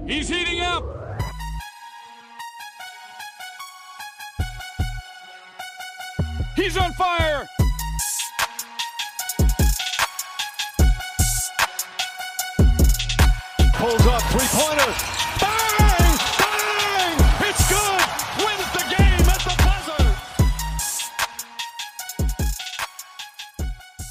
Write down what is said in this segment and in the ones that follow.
He's heating up. He's on fire. Pulls up, three-pointer. Bang! Bang! It's good. Wins the game at the buzzer.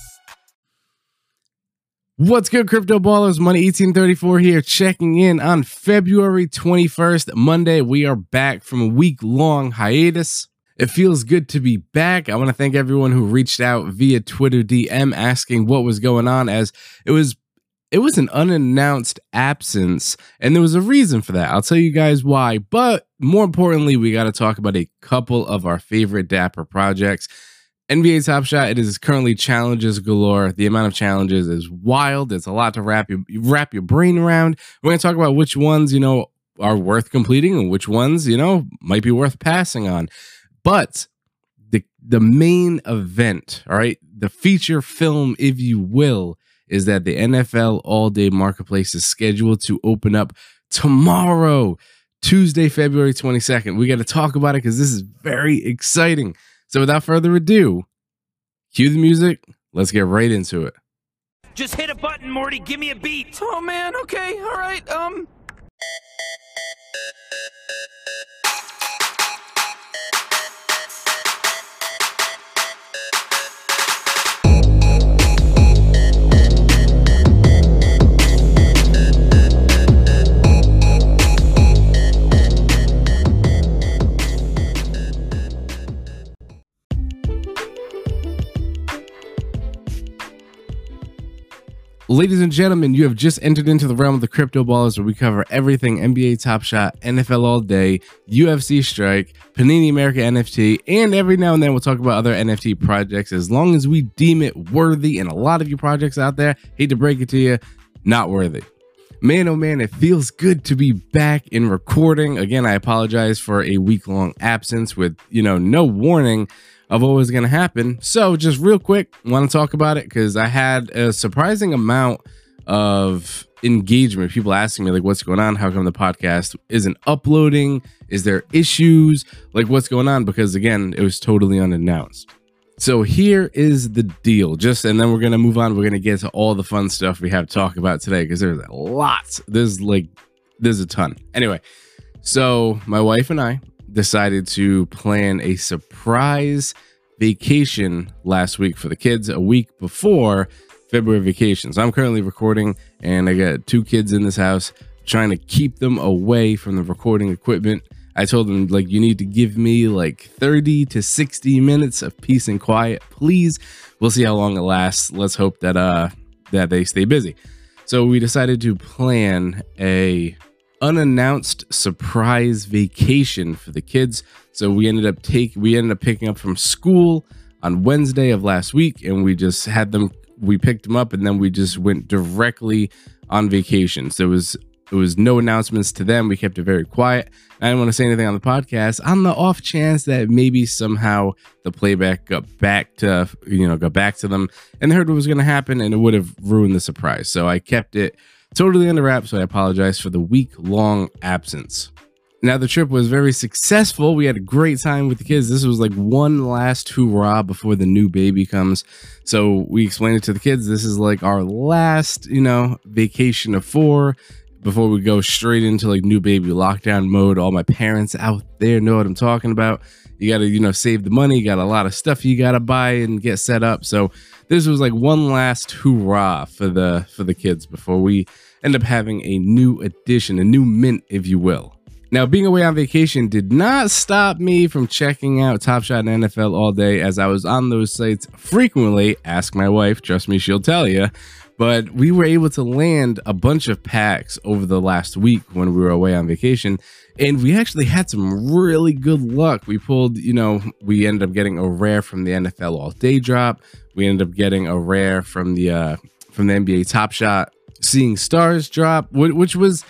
What's good, Crypto Ballers? Money 1834 here, checking in on February 21st, Monday. We are back from a week-long hiatus. It feels good to be back. I want to thank everyone who reached out via Twitter DM asking what was going on, as it was an unannounced absence, and there was a reason for that. I'll tell you guys why, but more importantly, we got to talk about a couple of our favorite Dapper projects. NBA Top Shot, it is currently challenges galore. The amount of challenges is wild. It's a lot to wrap your brain around. We're going to talk about which ones, are worth completing and which ones, might be worth passing on. But the main event, all right, the feature film, if you will, is that the NFL All-Day Marketplace is scheduled to open up tomorrow, Tuesday, February 22nd. We got to talk about it because this is very exciting. So without further ado, cue the music. Let's get right into it. Just hit a button, Morty. Give me a beat. Oh man, okay, all right. Ladies and gentlemen, you have just entered into the realm of the Crypto Ballers, where we cover everything NBA Top Shot, NFL All Day, UFC Strike, Panini America NFT, and every now and then we'll talk about other NFT projects as long as we deem it worthy. And a lot of you projects out there, hate to break it to you, not worthy. Man, oh man, it feels good to be back in recording. Again, I apologize for a week-long absence with, no warning of what was going to happen. So just real quick, want to talk about it because I had a surprising amount of engagement. People asking me, like, what's going on? How come the podcast isn't uploading? Is there issues? Like, what's going on? Because again, it was totally unannounced. So here is the deal. And then we're going to move on. We're going to get to all the fun stuff we have to talk about today because there's lots. There's a ton. Anyway, so my wife and I decided to plan a surprise vacation last week for the kids, a week before February vacation. So I'm currently recording and I got 2 kids in this house, trying to keep them away from the recording equipment. I told them, you need to give me 30 to 60 minutes of peace and quiet, please. We'll see how long it lasts. Let's hope that they stay busy. So we decided to plan a unannounced surprise vacation for the kids. So we ended up picking up from school on Wednesday of last week, and we picked them up, and then we just went directly on vacation. So it was no announcements to them. We kept it very quiet. I didn't want to say anything on the podcast on the off chance that maybe somehow the playback got back to them and they heard what was going to happen, and it would have ruined the surprise. So I kept it totally under wraps, so I apologize for the week-long absence. Now, the trip was very successful. We had a great time with the kids. This was one last hoorah before the new baby comes. So we explained it to the kids. This is our last, vacation of 4 before we go straight into new baby lockdown mode. All my parents out there know what I'm talking about. You got to, save the money. You got a lot of stuff you got to buy and get set up. So this was one last hoorah for the kids before we end up having a new addition, a new mint, if you will. Now, being away on vacation did not stop me from checking out Top Shot and NFL All Day, as I was on those sites frequently. Ask my wife, trust me, she'll tell you. But we were able to land a bunch of packs over the last week when we were away on vacation, and we actually had some really good luck. We pulled, we ended up getting a rare from the NFL All Day drop. We ended up getting a rare from the NBA Top Shot Seeing Stars drop, which was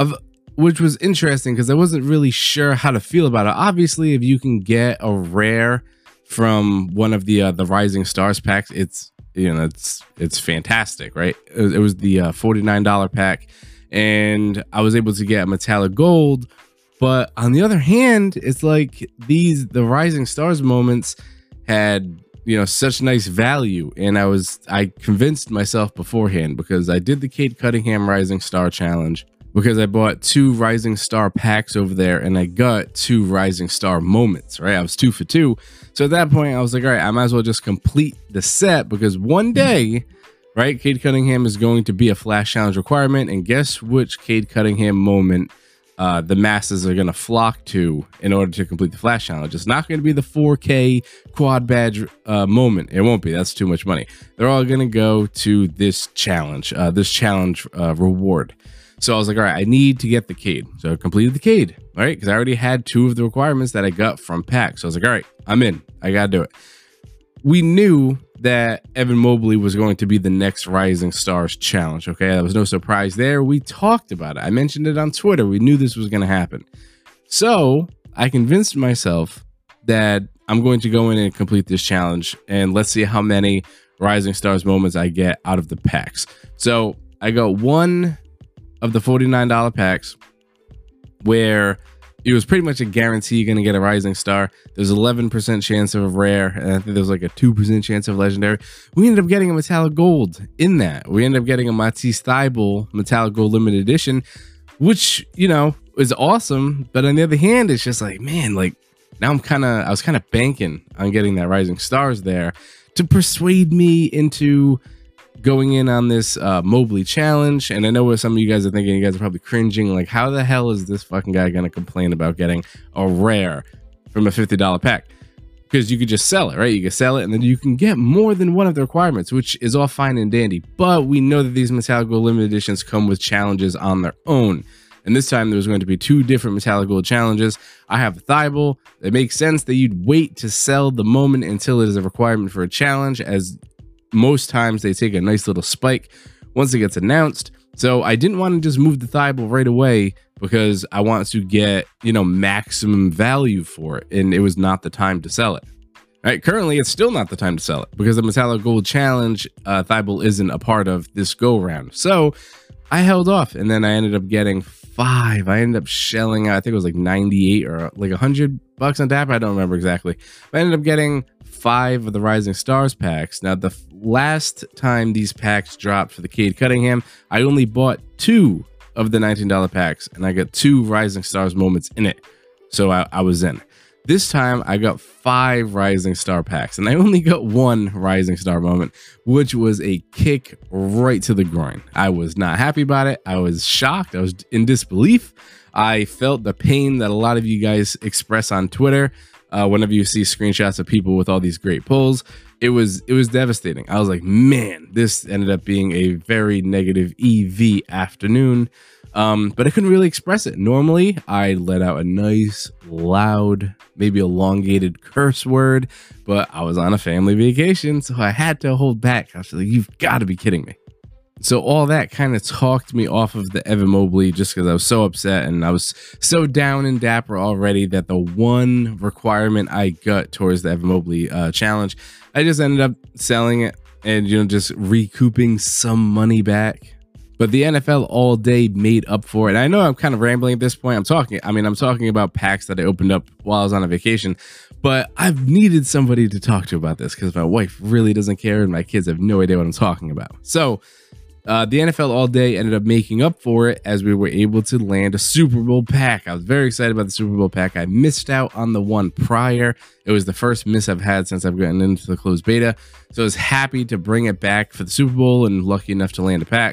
interesting because I wasn't really sure how to feel about it. Obviously, if you can get a rare from one of the Rising Stars packs, it's fantastic, right? It was the $49 pack, and I was able to get a metallic gold. But on the other hand, it's like the Rising Stars moments had, you know, such nice value, and I convinced myself beforehand, because I did the Cade Cunningham Rising Star challenge, because I bought 2 Rising Star packs over there and I got 2 Rising Star moments, right? I was 2 for 2. So at that point I was like, all right, I might as well just complete the set, because one day, right, Cade Cunningham is going to be a flash challenge requirement, and guess which Cade Cunningham moment the masses are going to flock to in order to complete the flash challenge. It's not going to be the 4K quad badge moment. It won't be. That's too much money. They're all going to go to this challenge reward. So I was like, all right, I need to get the Cade. So I completed the Cade, right? Because I already had 2 of the requirements that I got from packs. So I was like, all right, I'm in. I got to do it. We knew that Evan Mobley was going to be the next Rising Stars challenge. Okay, that was no surprise there. We talked about it. I mentioned it on Twitter. We knew this was going to happen. So I convinced myself that I'm going to go in and complete this challenge, and let's see how many Rising Stars moments I get out of the packs. So I got 1 of the $49 packs where it was pretty much a guarantee you're going to get a Rising Star. There's 11% chance of a rare, and I think there's like a 2% chance of legendary. We ended up getting a metallic gold in that. We ended up getting a Matisse Thybulle metallic gold limited edition, which, you know, is awesome. But on the other hand, it's just like, man, like now I was kind of banking on getting that Rising Stars there to persuade me into going in on this Mobley challenge. And I know what some of you guys are thinking. You guys are probably cringing, like, how the hell is this fucking guy gonna complain about getting a rare from a $50 pack? Because you could just sell it, right? You can sell it and then you can get more than one of the requirements, which is all fine and dandy. But we know that these metallic gold limited editions come with challenges on their own, and this time there was going to be 2 different metallic gold challenges. I have the Thybulle. It makes sense that you'd wait to sell the moment until it is a requirement for a challenge, as most times they take a nice little spike once it gets announced. So I didn't want to just move the Thybulle right away, because I want to get, you know, maximum value for it, and it was not the time to sell it. All right, currently it's still not the time to sell it, because the metallic gold challenge Thybulle isn't a part of this go round. So I held off, and then I ended up getting 5. I ended up shelling out, I think it was like 98 or like $100 on tap. I don't remember exactly. But I ended up getting 5 of the Rising Stars packs. Now, the last time these packs dropped for the Cade Cunningham, I only bought 2 of the $19 packs, and I got 2 Rising Stars moments in it. So I was in. This time I got 5 Rising Star packs, and I only got 1 Rising Star moment, which was a kick right to the groin. I was not happy about it. I was shocked. I was in disbelief. I felt the pain that a lot of you guys express on Twitter whenever you see screenshots of people with all these great pulls. It was devastating. I was like, man, this ended up being a very negative EV afternoon. But I couldn't really express it. Normally, I let out a nice, loud, maybe elongated curse word, but I was on a family vacation, so I had to hold back. I was like, you've got to be kidding me. So all that kind of talked me off of the Evan Mobley, just because I was so upset and I was so down and dapper already that the one requirement I got towards the Evan Mobley challenge, I just ended up selling it and, you know, just recouping some money back. But the NFL all day made up for it. And I know I'm kind of rambling at this point. I'm talking about packs that I opened up while I was on a vacation, but I've needed somebody to talk to about this because my wife really doesn't care and my kids have no idea what I'm talking about. So the NFL all day ended up making up for it as we were able to land a Super Bowl pack. I was very excited about the Super Bowl pack. I missed out on the one prior. It was the first miss I've had since I've gotten into the closed beta. So I was happy to bring it back for the Super Bowl and lucky enough to land a pack.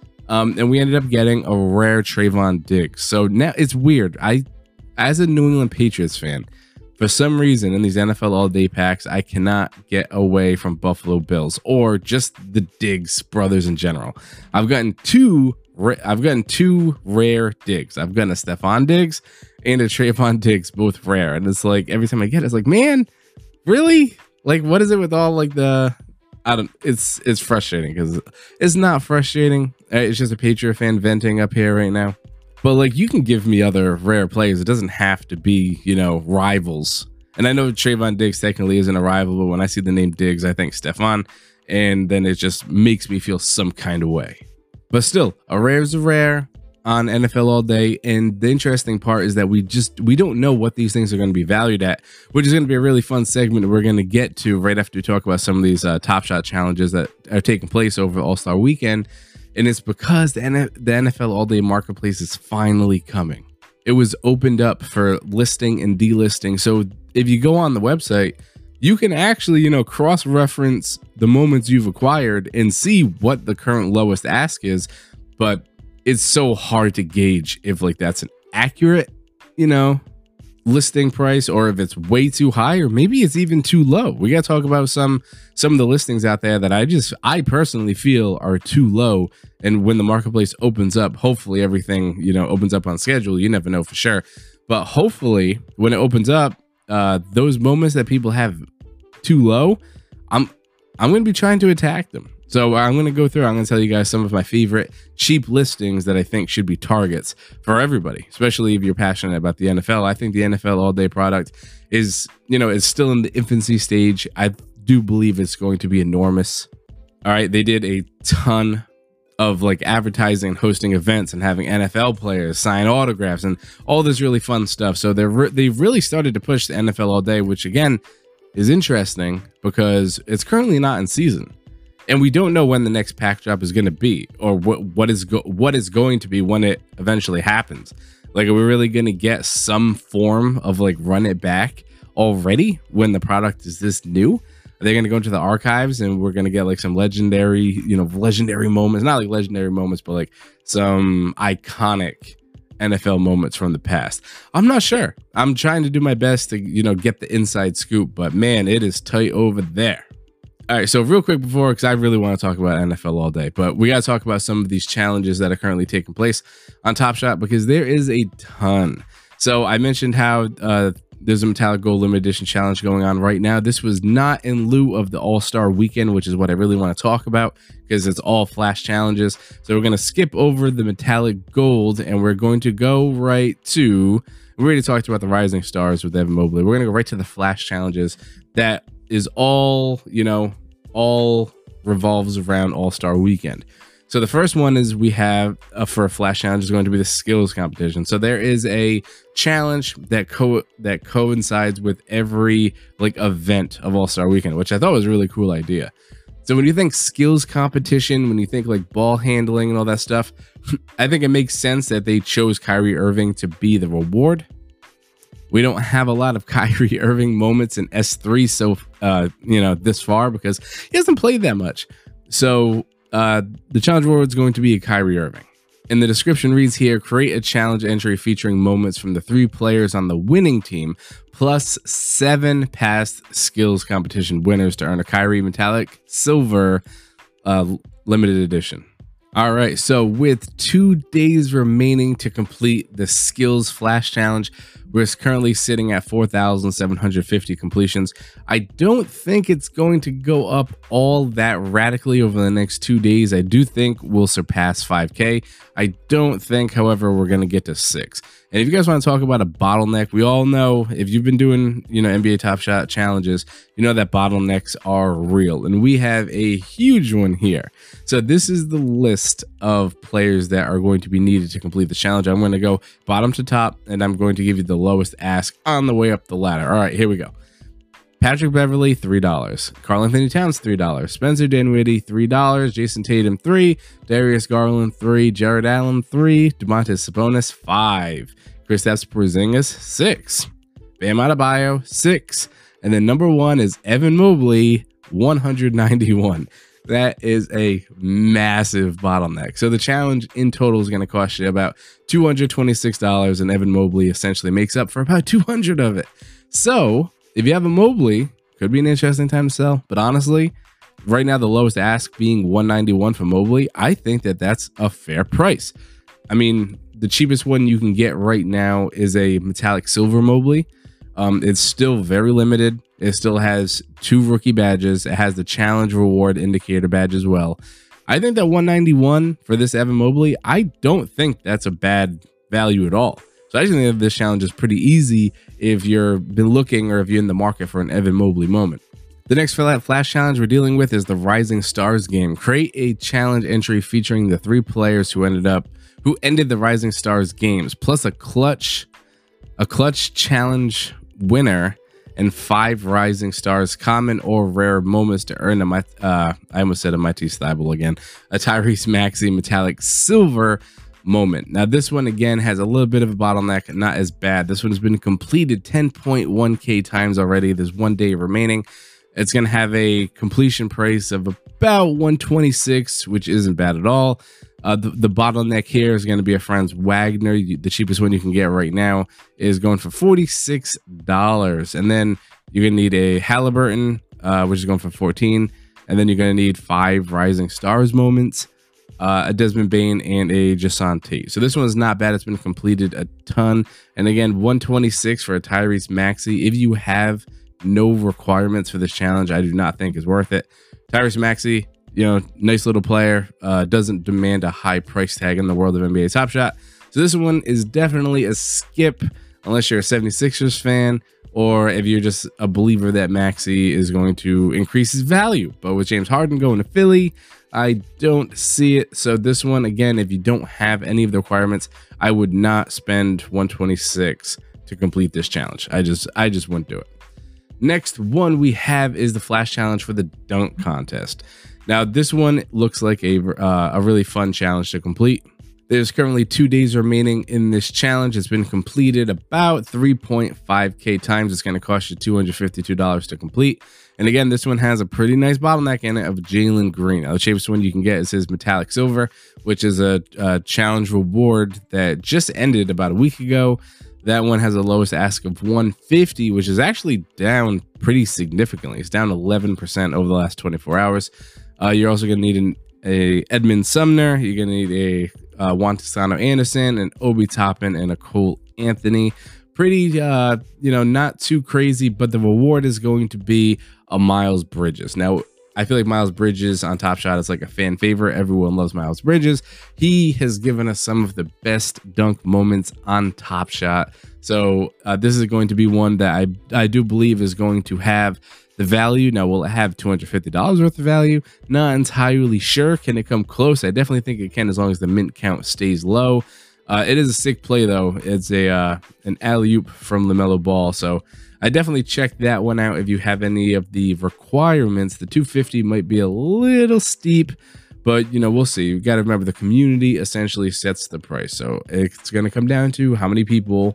And we ended up getting a rare Trayvon Diggs. So now it's weird. As a New England Patriots fan, for some reason in these NFL all day packs, I cannot get away from Buffalo Bills or just the Diggs brothers in general. I've gotten two rare Diggs. I've gotten a Stephon Diggs and a Trayvon Diggs, both rare. And it's like every time I get it, it's like, man, really? Like, what is it with all like the... it's frustrating because it's not frustrating. It's just a Patriot fan venting up here right now. But like, you can give me other rare players. It doesn't have to be, you know, rivals. And I know Trayvon Diggs technically isn't a rival, but when I see the name Diggs, I think Stephon, and then it just makes me feel some kind of way. But still, a rare is a rare. on NFL All Day, and the interesting part is that we don't know what these things are going to be valued at, which is going to be a really fun segment that we're going to get to right after we talk about some of these Top Shot challenges that are taking place over All-Star Weekend. And it's because the NFL All Day Marketplace is finally coming. It was opened up for listing and delisting. So if you go on the website, you can actually, cross-reference the moments you've acquired and see what the current lowest ask is. But it's so hard to gauge if like that's an accurate, listing price, or if it's way too high, or maybe it's even too low. We got to talk about some of the listings out there that I personally feel are too low. And when the marketplace opens up, hopefully everything, opens up on schedule. You never know for sure, but hopefully when it opens up, those moments that people have too low, I'm going to be trying to attack them. So I'm going to go through, I'm going to tell you guys some of my favorite cheap listings that I think should be targets for everybody, especially if you're passionate about the NFL. I think the NFL All Day product is, it's still in the infancy stage. I do believe it's going to be enormous. All right. They did a ton of like advertising and hosting events and having NFL players sign autographs and all this really fun stuff. So they've really started to push the NFL All Day, which again is interesting because it's currently not in season. And we don't know when the next pack drop is going to be, or what is going to be when it eventually happens. Like, are we really going to get some form of like run it back already when the product is this new? Are they going to go into the archives and we're going to get like some legendary moments? Not like legendary moments, but like some iconic NFL moments from the past. I'm not sure. I'm trying to do my best to, get the inside scoop, but man, it is tight over there. All right, so real quick before, because I really want to talk about NFL All Day, but we got to talk about some of these challenges that are currently taking place on Top Shot, because there is a ton. So I mentioned how there's a metallic gold limited edition challenge going on right now. This was not in lieu of the All-Star Weekend, which is what I really want to talk about, because it's all flash challenges. So we're going to skip over the metallic gold, and we're going to go right to, we already talked about the Rising Stars with Evan Mobley. We're going to go right to the flash challenges that is all revolves around All-Star Weekend. So the first one is we have for a flash challenge is going to be the skills competition. So there is a challenge that coincides with every like event of All-Star Weekend, which I thought was a really cool idea. So when you think skills competition, when you think like ball handling and all that stuff, I think it makes sense that they chose Kyrie Irving to be the reward. We don't have a lot of Kyrie Irving moments in S3 so this far, because he hasn't played that much. So the challenge reward is going to be a Kyrie Irving. And the description reads here: create a challenge entry featuring moments from the 3 players on the winning team, plus 7 past skills competition winners to earn a Kyrie Metallic Silver limited edition. All right, so with 2 days remaining to complete the skills flash challenge, we're currently sitting at 4,750 completions. I don't think it's going to go up all that radically over the next 2 days. I do think we'll surpass 5K. I don't think, however, we're going to get to 6. And if you guys want to talk about a bottleneck, we all know, if you've been doing, NBA Top Shot challenges, you know that bottlenecks are real. And we have a huge one here. So this is the list of players that are going to be needed to complete the challenge. I'm going to go bottom to top, and I'm going to give you the lowest ask on the way up the ladder. All right, here we go. Patrick Beverley, $3. Karl-Anthony Towns, $3. Spencer Dinwiddie, $3. Jason Tatum, $3. Darius Garland, $3. Jared Allen, $3. Domantas Sabonis, $5. Kristaps Porzingis, $6. Bam Adebayo, $6. And then number 1 is Evan Mobley, $191. That is a massive bottleneck. So the challenge in total is going to cost you about $226, and Evan Mobley essentially makes up for about $200 of it. So if you have a Mobley, could be an interesting time to sell. But honestly, right now, the lowest ask being $191 for Mobley, I think that that's a fair price. I mean, the cheapest one you can get right now is a metallic silver Mobley. It's still very limited. It still has 2 rookie badges. It has the challenge reward indicator badge as well. I think that $191 for this Evan Mobley, I don't think that's a bad value at all. So I actually think this challenge is pretty easy if you've been looking, or if you're in the market for an Evan Mobley moment. The next flash challenge we're dealing with is the Rising Stars game. Create a challenge entry featuring the 3 players who ended up who ended the Rising Stars games, plus a clutch challenge winner and 5 Rising Stars common or rare moments to earn I almost said a Matisse Thybulle again, a Tyrese Maxey metallic silver moment. Now this one again has a little bit of a bottleneck, not as bad. This one has been completed 10.1k times already. There's 1 day remaining. It's going to have a completion price of about 126, which isn't bad at all. The bottleneck here is going to be a Franz Wagner. The cheapest one you can get right now is going for $46. And then you're going to need a Halliburton, which is going for $14. And then you're going to need 5 Rising Stars moments, a Desmond Bain, and a Jason Tate. So this one is not bad. It's been completed a ton. And again, 126 for a Tyrese Maxey. If you have no requirements for this challenge, I do not think is worth it. Tyrese Maxey, you know, nice little player, doesn't demand a high price tag in the world of NBA Top Shot. So this one is definitely a skip unless you're a 76ers fan or if you're just a believer that Maxey is going to increase his value. But with James Harden going to Philly, I don't see it. So this one, again, if you don't have any of the requirements, I would not spend 126 to complete this challenge. I just wouldn't do it. Next one we have is the Flash Challenge for the dunk contest. Now this one looks like a really fun challenge to complete. There's currently 2 days remaining in this challenge. It's been completed about 3.5k times. It's going to cost you $252 to complete. And again, this one has a pretty nice bottleneck in it of Jalen Green. Now, the cheapest one you can get is his metallic silver, which is a challenge reward that just ended about a week ago. That one has a lowest ask of 150, which is actually down pretty significantly. It's down 11% over the last 24 hours. You're also going to need a Edmund Sumner. You're going to need a Juan Toscano Anderson, an Obi Toppin, and a Cole Anthony. Pretty, not too crazy, but the reward is going to be a Miles Bridges. Now, I feel like Miles Bridges on Top Shot is like a fan favorite. Everyone loves Miles Bridges. He has given us some of the best dunk moments on Top Shot. So this is going to be one that I do believe is going to have the value. Now, will it have $250 worth of value? Not entirely sure. Can it come close? I definitely think it can, as long as the mint count stays low. It is a sick play, though. It's an alley-oop from LaMelo Ball. So I definitely check that one out if you have any of the requirements. The 250 might be a little steep, but we'll see. You got to remember, the community essentially sets the price. So it's going to come down to how many people,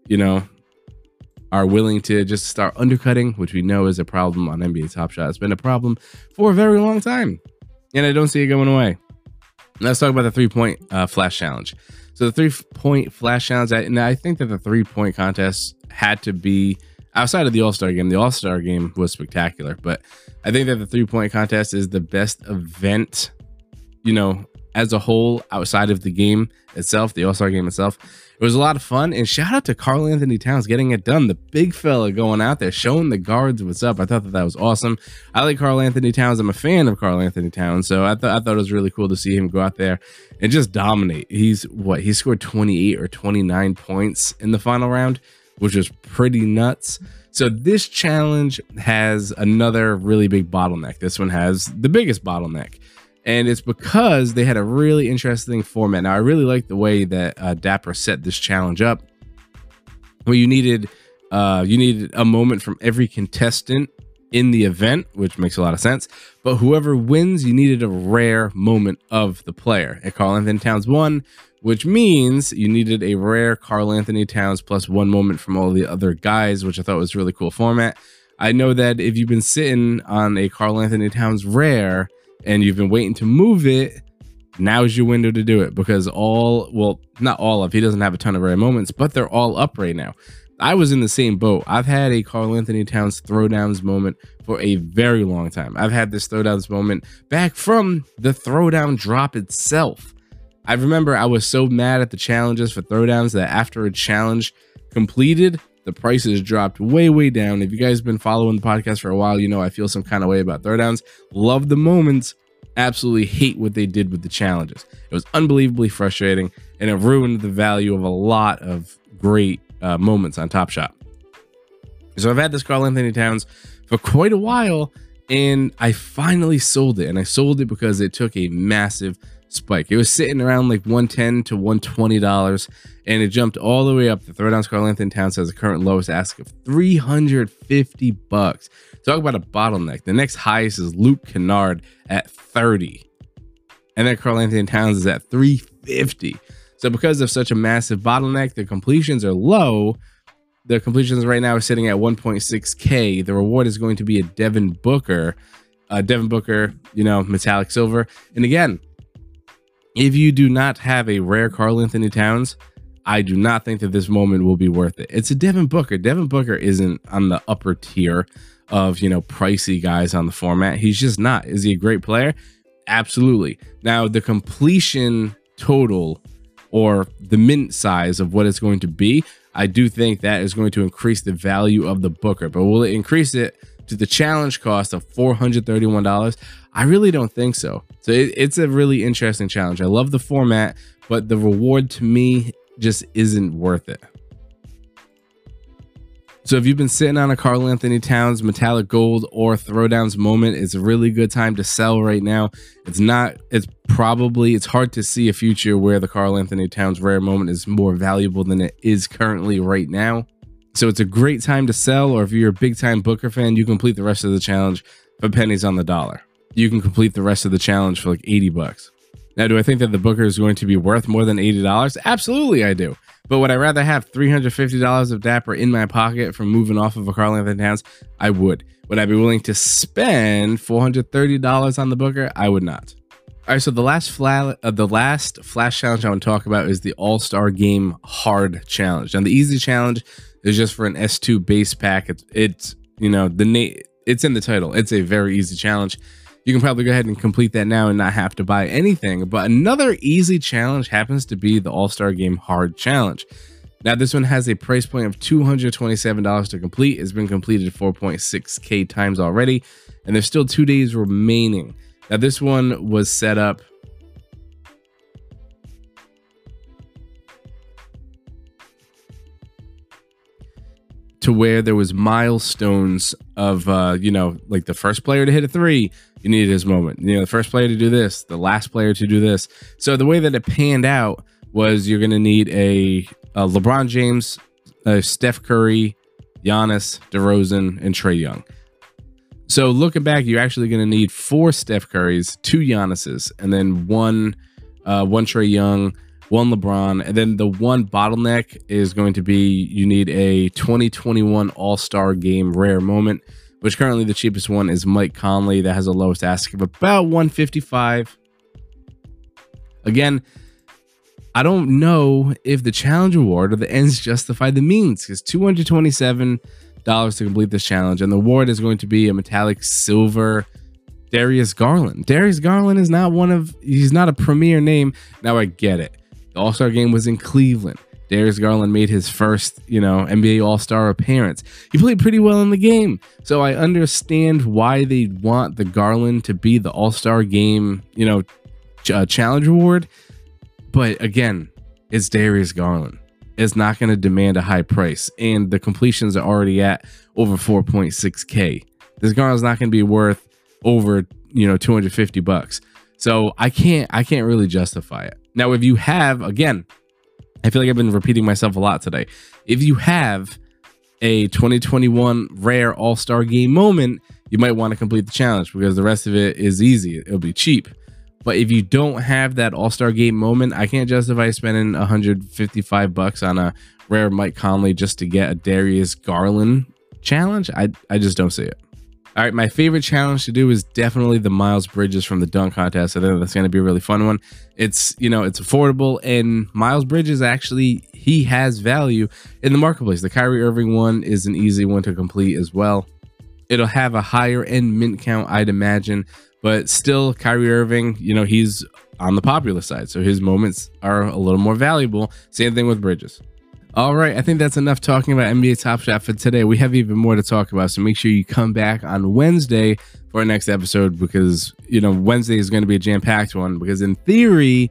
are willing to just start undercutting, which we know is a problem on NBA Top Shot. It's been a problem for a very long time, and I don't see it going away. Let's talk about the 3-point flash challenge. So the 3-point flash challenge, I think that the 3-point contest had to be outside of the All-Star game. The All-Star game was spectacular, but I think that the 3-point contest is the best event, as a whole, outside of the game itself, the All-Star game itself. It was a lot of fun, and shout out to Karl Anthony Towns getting it done. The big fella going out there, showing the guards what's up. I thought that was awesome. I like Karl Anthony Towns. I'm a fan of Karl Anthony Towns, so I thought it was really cool to see him go out there and just dominate. He scored 28 or 29 points in the final round, which was pretty nuts. So this challenge has another really big bottleneck. This one has the biggest bottleneck. And it's because they had a really interesting format. Now, I really like the way that Dapper set this challenge up, where you needed a moment from every contestant in the event, which makes a lot of sense. But whoever wins, you needed a rare moment of the player. And Karl Anthony Towns won, which means you needed a rare Karl Anthony Towns plus one moment from all the other guys, which I thought was a really cool format. I know that if you've been sitting on a Karl Anthony Towns rare and you've been waiting to move it, now's your window to do it, because not all of, he doesn't have a ton of rare moments, but they're all up right now. I was in the same boat. I've had a Karl Anthony Towns throwdowns moment for a very long time. I've had this throwdowns moment back from the throwdown drop itself. I remember I was so mad at the challenges for throwdowns that after a challenge completed, the prices dropped way down. If you guys have been following the podcast for a while, I feel some kind of way about throwdowns. Love the moments, absolutely hate what they did with the challenges. It was unbelievably frustrating, and it ruined the value of a lot of great moments on Top Shot. So I've had this Karl Anthony Towns for quite a while, and I finally sold it. And I sold it because it took a massive spike. It was sitting around like $110 to $120, and it jumped all the way up. The Throwdown's Karl-Anthony Towns has a current lowest ask of $350. Talk about a bottleneck. The next highest is Luke Kennard at 30, and then Karl-Anthony Towns is at 350. So because of such a massive bottleneck, the completions are low. The completions right now are sitting at 1.6K. The reward is going to be a Devin Booker. Devin Booker, you know, metallic silver. And again, if you do not have a rare Karl-Anthony Towns, I do not think that this moment will be worth it. It's a Devin Booker. Devin Booker isn't on the upper tier of, you know, pricey guys on the format. He's just not. Is he a great player? Absolutely. Now, the completion total or the mint size of what it's going to be, I do think that is going to increase the value of the Booker. But will it increase it to the challenge cost of $431? I really don't think so. So it's a really interesting challenge. I love the format, but the reward to me just isn't worth it. So if you've been sitting on a Karl-Anthony Towns metallic gold or throwdowns moment, it's a really good time to sell right now. It's hard to see a future where the Karl-Anthony Towns rare moment is more valuable than it is currently right now. So it's a great time to sell, or if you're a big time Booker fan, you complete the rest of the challenge for pennies on the dollar. You can complete the rest of the challenge for like 80 bucks. Now, do I think that the Booker is going to be worth more than $80? Absolutely, I do. But would I rather have $350 of Dapper in my pocket from moving off of a Karl-Anthony Towns? I would. Would I be willing to spend $430 on the Booker? I would not. All right, so the last flash challenge I want to talk about is the All-Star Game Hard Challenge. Now, the easy challenge is just for an S2 base pack. It's you know, it's in the title. It's a very easy challenge. You can probably go ahead and complete that now and not have to buy anything. But another easy challenge happens to be the All-Star Game Hard Challenge. Now, this one has a price point of $227 to complete. It's been completed 4.6K times already, and there's still 2 days remaining. Now, this one was set up to where there was milestones of, you know, like the first player to hit a three, you needed his moment. You know, the first player to do this, the last player to do this. So the way that it panned out was you're going to need a LeBron James, Steph Curry, Giannis, DeRozan, and Trae Young. So looking back, you're actually going to need 4 Steph Currys, 2 Giannis's, and then one Trae Young, 1 LeBron, and then the one bottleneck is going to be you need a 2021 All-Star Game rare moment, which currently the cheapest one is Mike Conley. That has a lowest ask of about $155. Again, I don't know if the challenge reward or the ends justify the means, because $227 to complete this challenge, and the reward is going to be a metallic silver Darius Garland. Darius Garland is not he's not a premier name. Now I get it. The All-Star game was in Cleveland. Darius Garland made his first, you know, NBA All-Star appearance. He played pretty well in the game. So I understand why they want the Garland to be the All-Star game, you know, challenge reward. But again, it's Darius Garland. It's not going to demand a high price. And the completions are already at over 4.6K. This Garland's not going to be worth over, you know, $250. So I can't really justify it. Now, if you have, again, I feel like I've been repeating myself a lot today. If you have a 2021 rare All-Star Game moment, you might want to complete the challenge because the rest of it is easy. It'll be cheap. But if you don't have that All-Star Game moment, I can't justify spending $155 on a rare Mike Conley just to get a Darius Garland challenge. I just don't see it. All right, my favorite challenge to do is definitely the Miles Bridges from the dunk contest. I think that's going to be a really fun one. It's, you know, it's affordable, and Miles Bridges actually, he has value in the marketplace. The Kyrie Irving one is an easy one to complete as well. It'll have a higher end mint count, I'd imagine, but still Kyrie Irving, you know, he's on the popular side, so his moments are a little more valuable. Same thing with Bridges. All right, I think that's enough talking about NBA Top Shot for today. We have even more to talk about, so make sure you come back on Wednesday for our next episode, because, you know, Wednesday is going to be a jam-packed one, because in theory,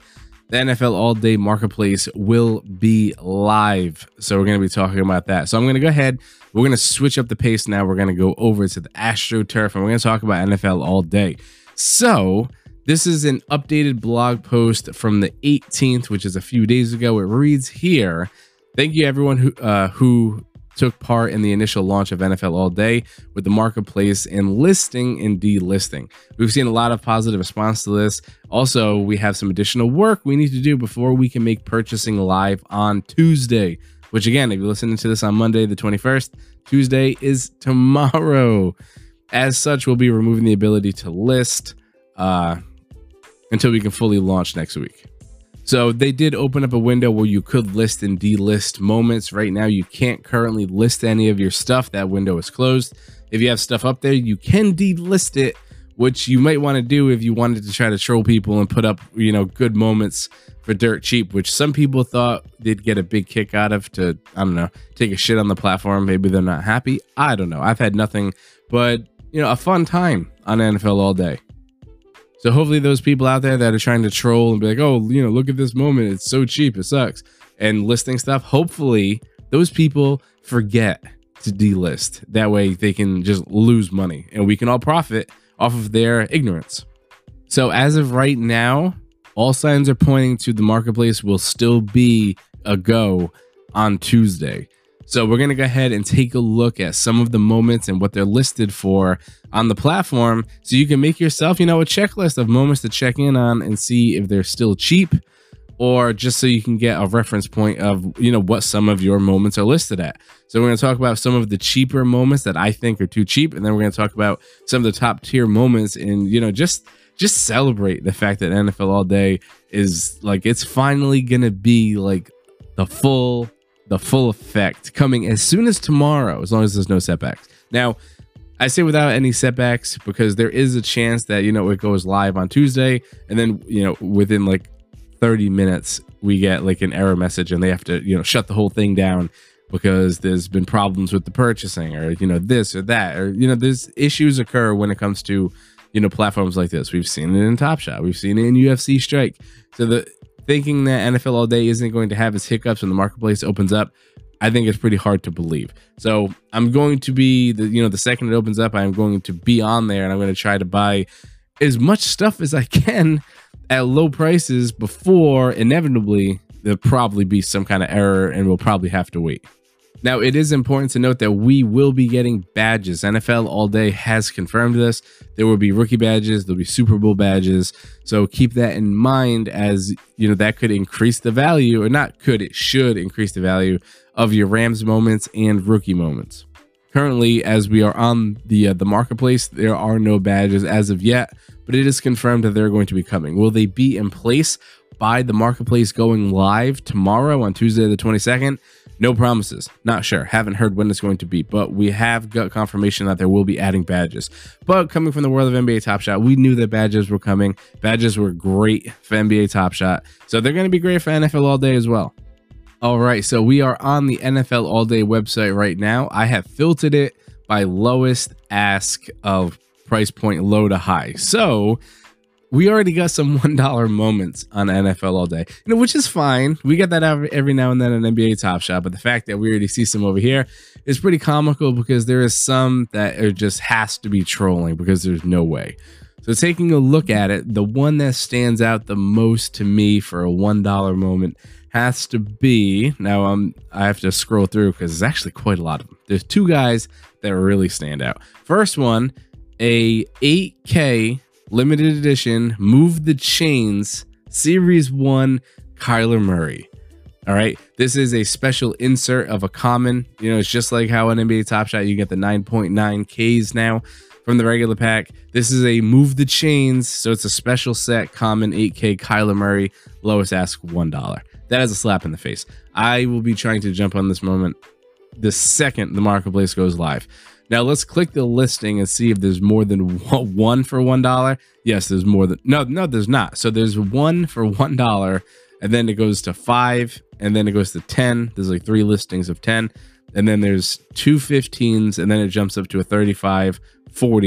the NFL All Day Marketplace will be live. So we're going to be talking about that. So I'm going to go ahead. We're going to switch up the pace now. We're going to go over to the AstroTurf, and we're going to talk about NFL All Day. So this is an updated blog post from the 18th, which is a few days ago. It reads here, thank you everyone who took part in the initial launch of NFL All Day with the marketplace and listing and delisting. We've seen a lot of positive response to this. Also, we have some additional work we need to do before we can make purchasing live on Tuesday, which again, if you're listening to this on Monday, the 21st, Tuesday is tomorrow. As such, we'll be removing the ability to list until we can fully launch next week. So they did open up a window where you could list and delist moments. Right now, you can't currently list any of your stuff. That window is closed. If you have stuff up there, you can delist it, which you might want to do if you wanted to try to troll people and put up, you know, good moments for dirt cheap, which some people thought they'd get a big kick out of to, I don't know, take a shit on the platform. Maybe they're not happy. I don't know. I've had nothing but, you know, a fun time on NFL All Day. So hopefully those people out there that are trying to troll and be like, oh, you know, look at this moment, it's so cheap, it sucks, and listing stuff, hopefully those people forget to delist. That way they can just lose money and we can all profit off of their ignorance. So as of right now, all signs are pointing to the marketplace will still be a go on Tuesday. So we're going to go ahead and take a look at some of the moments and what they're listed for on the platform, so you can make yourself, you know, a checklist of moments to check in on and see if they're still cheap, or just so you can get a reference point of, you know, what some of your moments are listed at. So we're going to talk about some of the cheaper moments that I think are too cheap, and then we're going to talk about some of the top tier moments and, you know, just celebrate the fact that NFL All Day is like, it's finally going to be like the full effect coming as soon as tomorrow, as long as there's no setbacks. Now, I say without any setbacks because there is a chance that, you know, it goes live on Tuesday and then, you know, within like 30 minutes, we get like an error message and they have to, you know, shut the whole thing down because there's been problems with the purchasing, or, you know, this or that, or, you know, there's issues occur when it comes to, you know, platforms like this. We've seen it in Top Shot. We've seen it in UFC Strike. So thinking that NFL All Day isn't going to have its hiccups when the marketplace opens up, I think it's pretty hard to believe. So I'm going to be, the second it opens up, I'm going to be on there and I'm going to try to buy as much stuff as I can at low prices before inevitably there'll probably be some kind of error and we'll probably have to wait. Now, it is important to note that we will be getting badges. NFL All Day has confirmed this. There will be rookie badges. There'll be Super Bowl badges. So keep that in mind, as you know, that could increase the value, or not could, it should increase the value of your Rams moments and rookie moments. Currently, as we are on the marketplace, there are no badges as of yet, but it is confirmed that they're going to be coming. Will they be in place by the marketplace going live tomorrow on Tuesday the 22nd? No promises. Not sure. Haven't heard when it's going to be, but we have got confirmation that there will be adding badges. But coming from the world of NBA Top Shot, we knew that badges were coming. Badges were great for NBA Top Shot, so they're going to be great for NFL All Day as well. All right, so we are on the NFL All Day website right now. I have filtered it by lowest ask of price point, low to high. So we already got some $1 moments on NFL All Day, you know, which is fine. We get that every now and then on NBA Top Shot, but the fact that we already see some over here is pretty comical because there is some that are just has to be trolling because there's no way. So taking a look at it, the one that stands out the most to me for a $1 moment has to be, now I have to scroll through because there's actually quite a lot of them. There's two guys that really stand out. First one, a 8K limited edition Move the Chains Series 1 Kyler Murray. All right, this is a special insert of a common. You know, it's just like how on NBA Top Shot you get the 9.9 Ks now from the regular pack. This is a Move the Chains, so it's a special set common 8K Kyler Murray, lowest ask $1. That is a slap in the face. I will be trying to jump on this moment the second the marketplace goes live. Now let's click the listing and see if there's more than one for $1. Yes, there's more than, no, there's not. So there's one for $1, and then it goes to 5, and then it goes to 10. There's like 3 listings of 10, and then there's 2 15s, and then it jumps up to a 35, 40,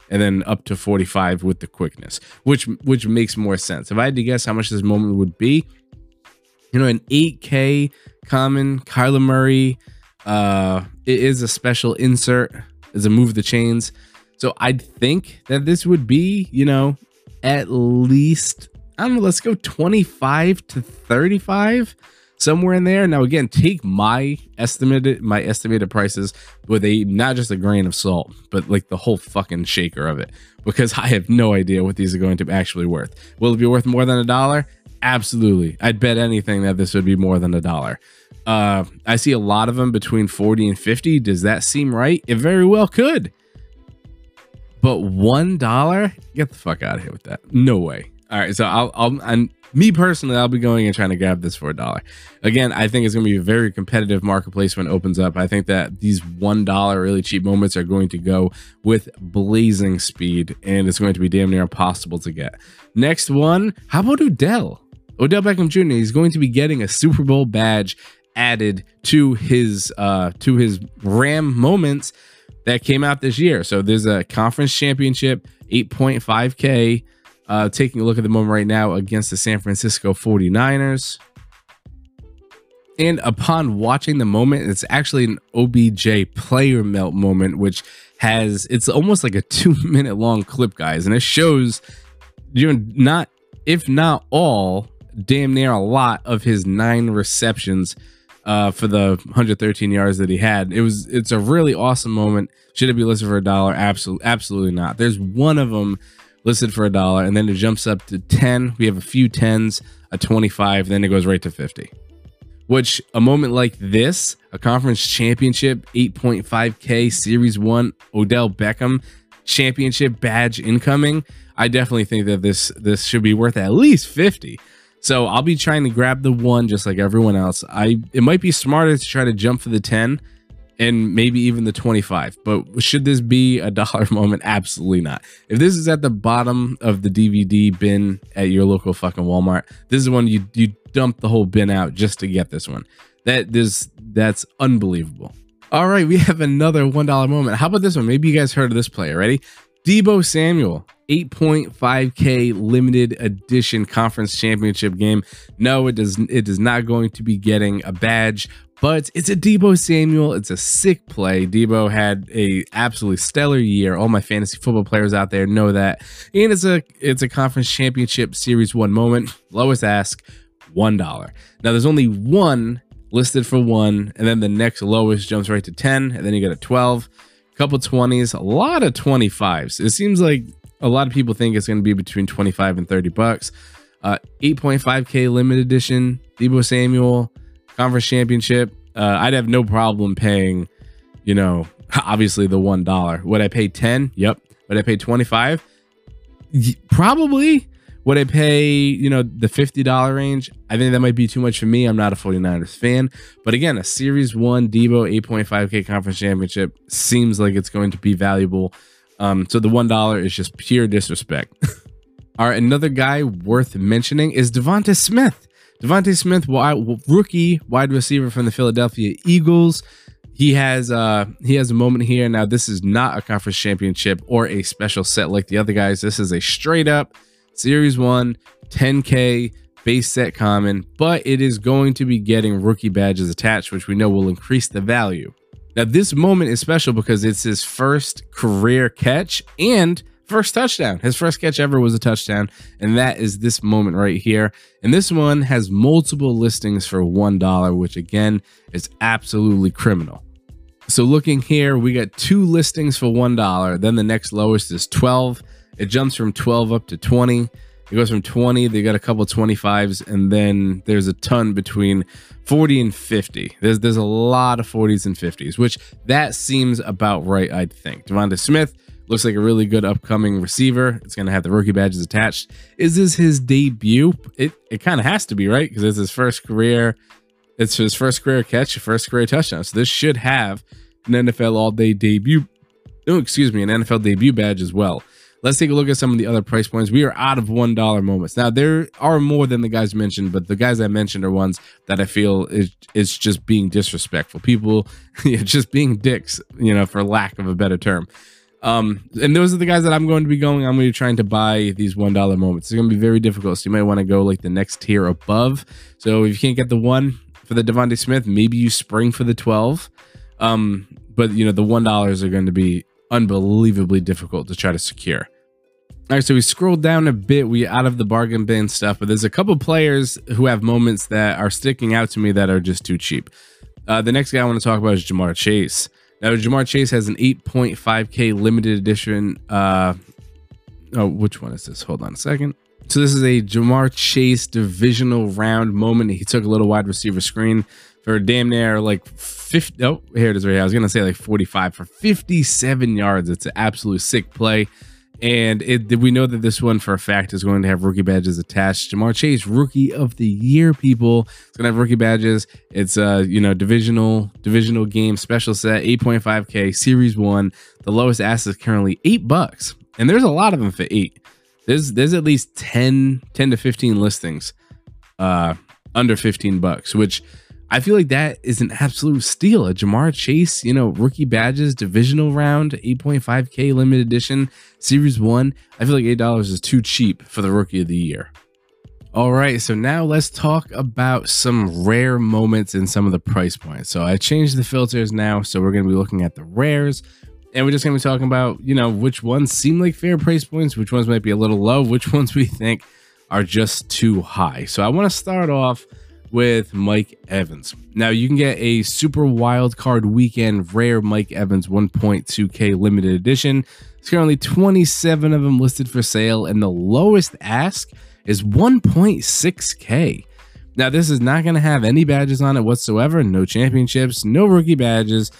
and then up to 45 with the quickness, which makes more sense. If I had to guess how much this moment would be, you know, an 8K common Kyler Murray, it is a special insert, is a move the chains. So I'd think that this would be, you know, at least, I don't know, let's go 25 to 35, somewhere in there. Now, again, take my estimated prices with not just a grain of salt, but like the whole fucking shaker of it, because I have no idea what these are going to be actually worth. Will it be worth more than $1? Absolutely. I'd bet anything that this would be more than $1. I see a lot of them between 40 and 50. Does that seem right? It very well could. But $1? Get the fuck out of here with that. No way. All right, so me personally, I'll be going and trying to grab this for $1. Again, I think it's going to be a very competitive marketplace when it opens up. I think that these $1 really cheap moments are going to go with blazing speed, and it's going to be damn near impossible to get. Next one, how about Odell? Odell Beckham Jr. He's going to be getting a Super Bowl badge added to his Ram moments that came out this year. So there's a conference championship, 8.5K. Taking a look at the moment right now against the San Francisco 49ers. And upon watching the moment, it's actually an OBJ player melt moment, which it's almost like a 2-minute long clip, guys. And it shows, if not all, damn near a lot of his 9 receptions for the 113 yards that he had. It's a really awesome moment. Should it be listed for $1? Absolutely not. There's one of them listed for $1, and then it jumps up to 10. We have a few 10s, a 25, then it goes right to 50. Which, a moment like this, a conference championship, 8.5K Series 1 Odell Beckham championship badge incoming, I definitely think that this should be worth at least 50. So I'll be trying to grab the 1 just like everyone else. It might be smarter to try to jump for the 10 and maybe even the 25, but should this be $1 moment? Absolutely not. If this is at the bottom of the DVD bin at your local fucking Walmart, this is when you dump the whole bin out just to get this one. That's unbelievable. All right, we have another $1 moment. How about this one? Maybe you guys heard of this player. Ready? Deebo Samuel, 8.5K limited edition conference championship game. No, it is not going to be getting a badge, but it's a Deebo Samuel. It's a sick play. Deebo had a absolutely stellar year. All my fantasy football players out there know that. And it's a conference championship Series 1 moment. Lowest ask, $1. Now there's only one listed for 1, and then the next lowest jumps right to 10, and then you get a 12, a couple 20s, a lot of 25s. It seems like a lot of people think it's going to be between 25 and 30 bucks. 8.5K limited edition Deebo Samuel conference championship. I'd have no problem paying, you know, obviously the $1. Would I pay 10? Yep. Would I pay 25? Probably. Would I pay, you know, the $50 range? I think that might be too much for me. I'm not a 49ers fan. But again, a Series 1 Deebo 8.5K conference championship seems like it's going to be valuable. So the $1 is just pure disrespect. All right, another guy worth mentioning is Devonta Smith. Devonta Smith, rookie wide receiver from the Philadelphia Eagles. He has a moment here. Now, this is not a conference championship or a special set like the other guys. This is a straight up Series 1 10K base set common, but it is going to be getting rookie badges attached, which we know will increase the value. Now, this moment is special because it's his first career catch and first touchdown. His first catch ever was a touchdown, and that is this moment right here. And this one has multiple listings for $1, which again is absolutely criminal. So looking here, we got 2 listings for $1. Then the next lowest is 12. It jumps from 12 up to 20. It goes from 20, they got a couple 25s, and then there's a ton between 40 and 50. There's a lot of 40s and 50s, which that seems about right, I think. Devonta Smith looks like a really good upcoming receiver. It's going to have the rookie badges attached. Is this his debut? It kind of has to be, right? Because it's his first career. It's his first career catch, first career touchdown. So this should have an NFL all-day debut. Oh, excuse me, an NFL debut badge as well. Let's take a look at some of the other price points. We are out of $1 moments. Now, there are more than the guys mentioned, but the guys I mentioned are ones that I feel is just being disrespectful. People just being dicks, you know, for lack of a better term. And those are the guys that I'm going to be going. I'm going to be trying to buy these $1 moments. It's going to be very difficult. So you might want to go like the next tier above. So if you can't get the 1 for the Devontae Smith, maybe you spring for the 12. But you know, the $1 are going to be unbelievably difficult to try to secure. All right, so we scrolled down a bit. We out of the bargain bin stuff, but there's a couple players who have moments that are sticking out to me that are just too cheap. The next guy I want to talk about is Ja'Marr Chase. Now, Ja'Marr Chase has an 8.5K limited edition. Which one is this? Hold on a second. So this is a Ja'Marr Chase divisional round moment. He took a little wide receiver screen for damn near like 50. Oh, here it is right here. I was going to say like 45 for 57 yards. It's an absolute sick play. And we know that this one for a fact is going to have rookie badges attached. Ja'Marr Chase, rookie of the year, people. It's going to have rookie badges. It's divisional game, special set, 8.5K, series 1. The lowest ask is currently $8. And there's a lot of them for 8. There's at least 10 to 15 listings under $15, which I feel like that is an absolute steal. A Ja'Marr Chase, rookie badges, divisional round, 8.5K limited edition, series 1. I feel like $8 is too cheap for the rookie of the year. All right, so now let's talk about some rare moments in some of the price points. So I changed the filters now, so we're going to be looking at the rares, and we're just going to be talking about, which ones seem like fair price points, which ones might be a little low, which ones we think are just too high. So I want to start off with Mike Evans. Now you can get a super wild card weekend rare Mike Evans 1.2K limited edition. There's currently 27 of them listed for sale, and the lowest ask is 1.6K. Now this is not going to have any badges on it whatsoever, no championships, no rookie badges.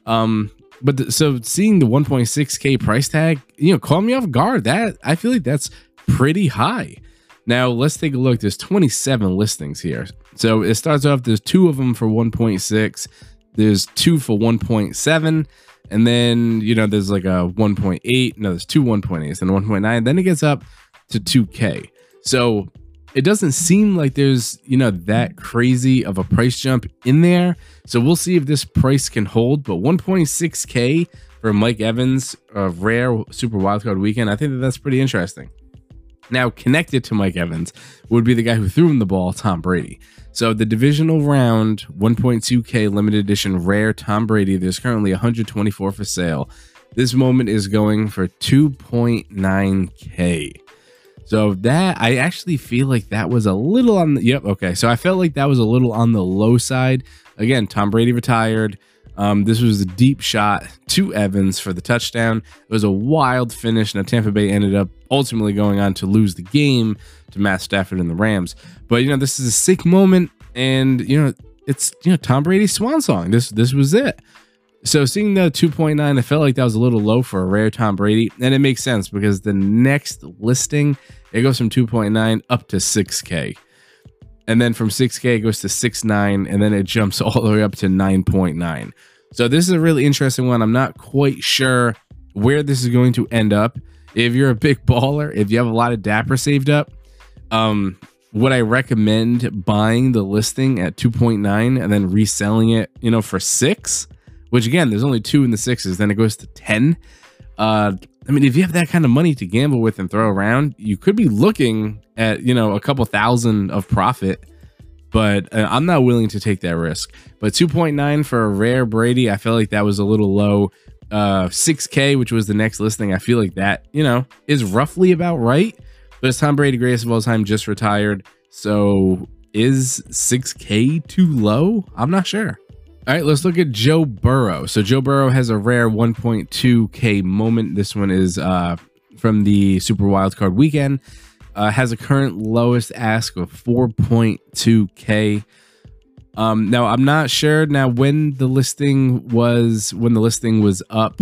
So seeing the 1.6K price tag, caught me off guard. That I feel like that's pretty high. Now let's take a look. There's 27 listings here. So it starts off, there's 2 of them for 1.6. There's 2 for 1.7. And then, there's like a 1.8. No, there's 2 1.8s and 1.9. Then it gets up to 2K. So it doesn't seem like there's, that crazy of a price jump in there. So we'll see if this price can hold. But 1.6K for Mike Evans, a rare super wildcard weekend, I think that's pretty interesting. Now, connected to Mike Evans would be the guy who threw him the ball, Tom Brady. So the divisional round 1.2K limited edition rare Tom Brady, there's currently 124 for sale. This moment is going for 2.9K. So that, I actually feel like that was a little on the, okay. So I felt like that was a little on the low side. Again, Tom Brady retired. This was a deep shot to Evans for the touchdown. It was a wild finish. Now Tampa Bay ended up ultimately going on to lose the game to Matt Stafford and the Rams. But this is a sick moment, and it's Tom Brady's swan song. This was it. So seeing the 2.9, I felt like that was a little low for a rare Tom Brady, and it makes sense because the next listing, it goes from 2.9 up to 6K. And then from 6K, it goes to 6.9, and then it jumps all the way up to 9.9. So this is a really interesting one. I'm not quite sure where this is going to end up. If you're a big baller, if you have a lot of Dapper saved up, would I recommend buying the listing at 2.9 and then reselling it, for 6? Which again, there's only 2 in the 6s. Then it goes to 10. If you have that kind of money to gamble with and throw around, you could be looking at, a couple thousand of profit, but I'm not willing to take that risk. But 2.9 for a rare Brady, I feel like that was a little low. 6K, which was the next listing, I feel like that, is roughly about right. But it's Tom Brady, greatest of all time, just retired. So is 6K too low? I'm not sure. All right, let's look at Joe Burrow. So Joe Burrow has a rare 1.2K moment. This one is from the Super Wildcard Weekend. Has a current lowest ask of 4.2K. Now I'm not sure now when the listing was up.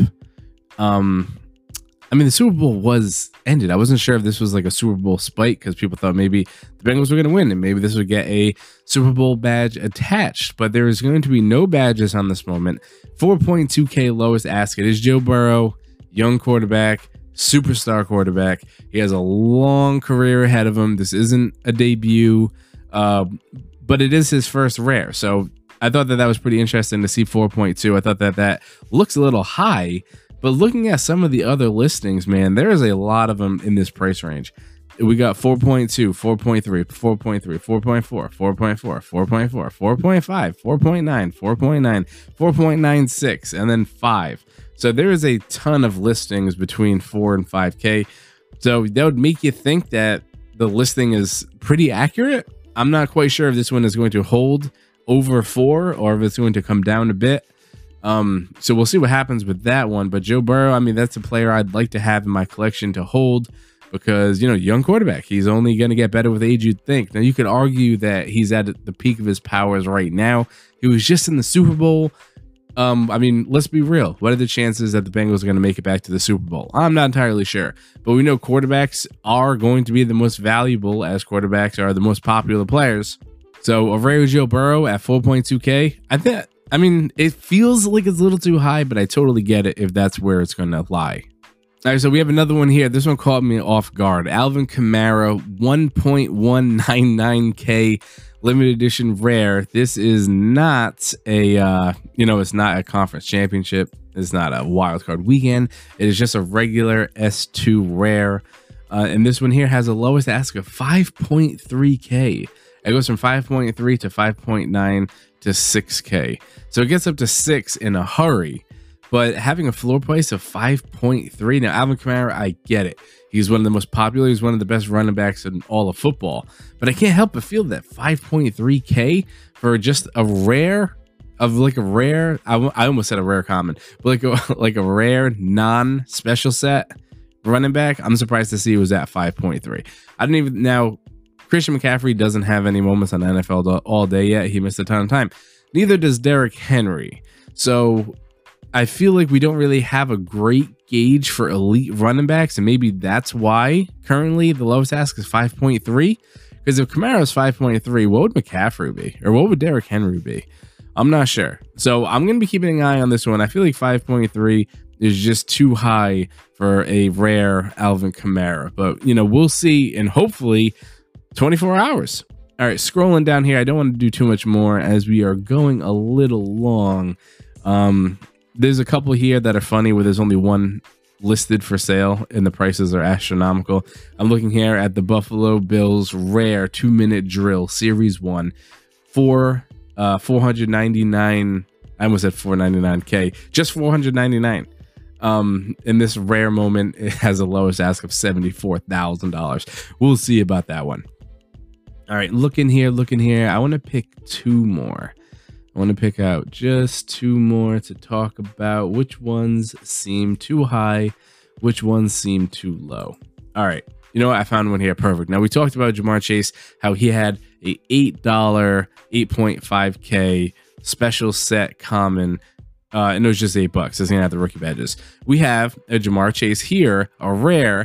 The Super Bowl was ended. I wasn't sure if this was like a Super Bowl spike because people thought maybe the Bengals were going to win and maybe this would get a Super Bowl badge attached, but there is going to be no badges on this moment. 4.2K lowest ask. It is Joe Burrow, young quarterback, superstar quarterback. He has a long career ahead of him. This isn't a debut, but it is his first rare. So I thought that was pretty interesting to see 4.2. I thought that looks a little high, But looking at some of the other listings, man, there is a lot of them in this price range. We got 4.2, 4.3, 4.3, 4.4, 4.4, 4.4, 4.5, 4.9, 4.9, 4.96, and then 5. So there is a ton of listings between 4 and 5K. So that would make you think that the listing is pretty accurate. I'm not quite sure if this one is going to hold over 4 or if it's going to come down a bit. So we'll see what happens with that one. But Joe Burrow, I mean, that's a player I'd like to have in my collection to hold. Because, you know, young quarterback, he's only going to get better with age, you'd think. Now, you could argue that he's at the peak of his powers right now. He was just in the Super Bowl. I mean, let's be real. What are the chances that the Bengals are going to make it back to the Super Bowl? I'm not entirely sure. But we know quarterbacks are going to be the most valuable, as quarterbacks are the most popular players. So, a rare Joe Burrow at 4.2K, I mean, it feels like it's a little too high, but I totally get it if that's where it's going to lie. All right, so we have another one here. This one caught me off guard. Alvin Kamara, 1.199K limited edition rare. This is not a, it's not a conference championship. It's not a wild card weekend. It is just a regular S2 rare. And this one here has a lowest ask of 5.3K. It goes from 5.3 to 5.9 to 6K. So it gets up to 6 in a hurry. But having a floor price of 5.3, now Alvin Kamara, I get it. He's one of the most popular. He's one of the best running backs in all of football. But I can't help but feel that 5.3K for just a rare of like a rare. I almost said a rare common, but like a rare non-special set running back. I'm surprised to see it was at 5.3. I don't even now. Christian McCaffrey doesn't have any moments on NFL all day yet. He missed a ton of time. Neither does Derrick Henry. So I feel like we don't really have a great gauge for elite running backs, and maybe that's why currently the lowest ask is 5.3. Because if Kamara is 5.3, what would McCaffrey be? Or what would Derrick Henry be? I'm not sure. So I'm going to be keeping an eye on this one. I feel like 5.3 is just too high for a rare Alvin Kamara. But, we'll see, and hopefully 24 hours. All right, scrolling down here. I don't want to do too much more as we are going a little long. There's a couple here that are funny where there's only one listed for sale and the prices are astronomical. I'm looking here at the Buffalo Bills rare 2-minute drill series 1 for 499. I almost said 499K, just 499. In this rare moment, it has a lowest ask of $74,000. We'll see about that one. All right, looking here. I want to pick 2 more. I want to pick out just 2 more to talk about which ones seem too high, which ones seem too low. All right. You know what? I found one here. Perfect. Now, we talked about Ja'Marr Chase, how he had a $8, 8.5K special set common. And it was just $8. It's going to have the rookie badges. We have a Ja'Marr Chase here, a rare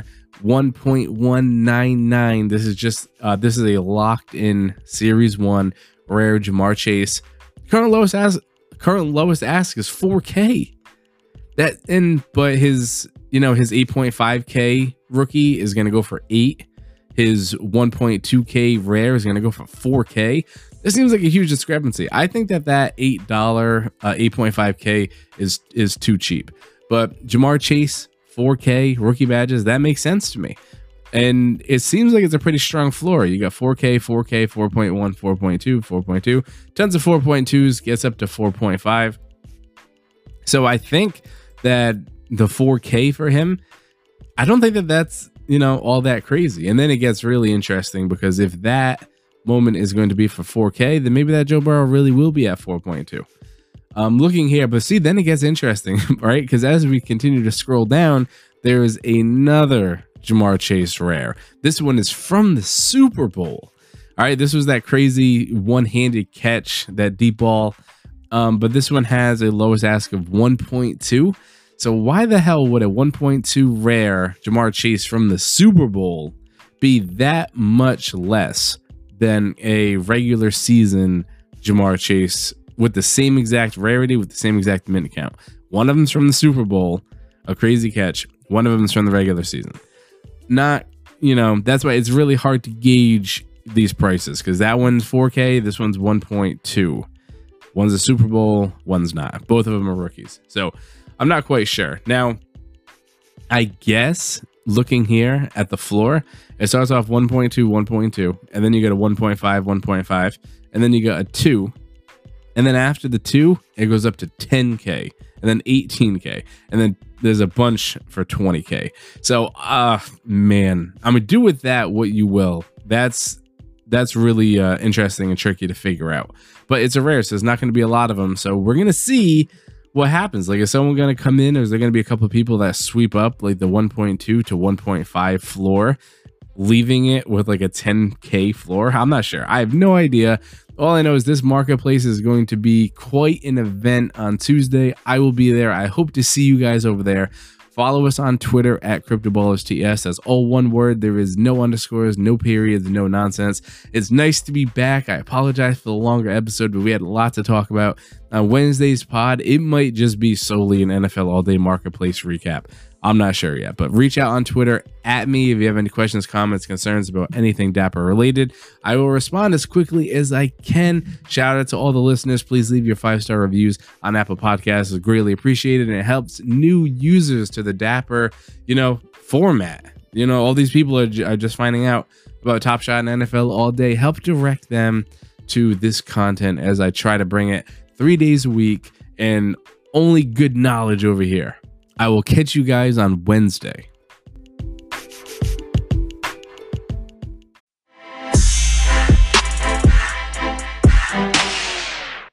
1.199. This is a locked in series 1 rare Ja'Marr Chase. Current lowest ask is 4K. But his 8.5K rookie is going to go for 8. His 1.2K rare is going to go for 4K. This seems like a huge discrepancy. I think that $8 8.5K is too cheap. But Ja'Marr Chase 4K rookie badges, that makes sense to me. And it seems like it's a pretty strong floor. You got 4K, 4K, 4.1, 4.2, 4.2. Tons of 4.2s, gets up to 4.5. So I think that the 4K for him, I don't think that that's, all that crazy. And then it gets really interesting because if that moment is going to be for 4K, then maybe that Joe Burrow really will be at 4.2. Looking here, but see, then it gets interesting, right? Because as we continue to scroll down, there is another Ja'Marr Chase rare. This one is from the Super Bowl. All right, this was that crazy one-handed catch, that deep ball. But this one has a lowest ask of 1.2. So why the hell would a 1.2 rare Ja'Marr Chase from the Super Bowl be that much less than a regular season Ja'Marr Chase with the same exact rarity, with the same exact mint count? One of them's from the Super Bowl, a crazy catch. One of them's from the regular season. Not, that's why it's really hard to gauge these prices, because that one's 4K, this one's 1.2. One's a Super Bowl, one's not. Both of them are rookies. So I'm not quite sure. Now, I guess looking here at the floor, it starts off 1.2, 1.2, and then you get a 1.5, 1.5, and then you got a 2. And then after the 2, it goes up to 10K, and then 18K, and then there's a bunch for 20K. So, man, I mean, do with that what you will. That's really interesting and tricky to figure out. But it's a rare, so there's not going to be a lot of them. So we're going to see what happens. Like, is someone going to come in, or is there going to be a couple of people that sweep up like the 1.2 to 1.5 floor, leaving it with like a 10K floor? I'm not sure. I have no idea. All I know is this marketplace is going to be quite an event on Tuesday. I will be there. I hope to see you guys over there. Follow us on Twitter at CryptoballersTS. That's all one word. There is no underscores, no periods, no nonsense. It's nice to be back. I apologize for the longer episode, but we had a lot to talk about. On Wednesday's pod, it might just be solely an NFL All Day Marketplace recap. I'm not sure yet, but reach out on Twitter at me if you have any questions, comments, concerns about anything Dapper related. I will respond as quickly as I can. Shout out to all the listeners. Please leave your 5-star reviews on Apple Podcasts. It's greatly appreciated, and it helps new users to the Dapper, format. All these people are just finding out about Top Shot and NFL All Day. Help direct them to this content as I try to bring it 3 days a week and only good knowledge over here. I will catch you guys on Wednesday.